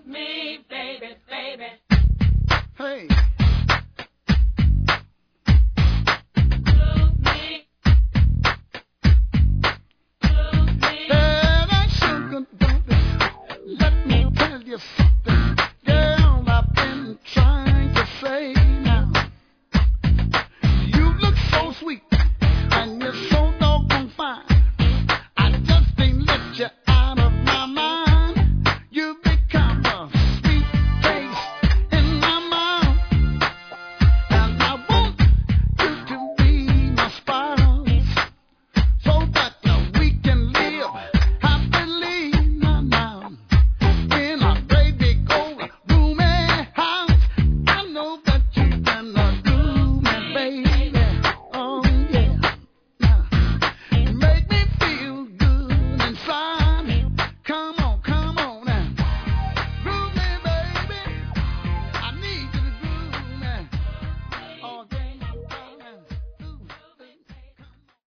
me, baby, baby. Hey. Love me. Love me. That sugar, baby. Let me tell you something.